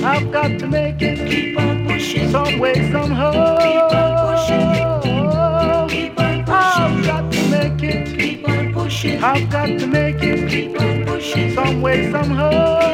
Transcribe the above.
I've got to make it. Keep on pushing. Some way, somehow. Keep on pushing. Keep on pushing. I've got to make it. Keep on pushing. I've got to make it. Keep on pushing. Some way, somehow.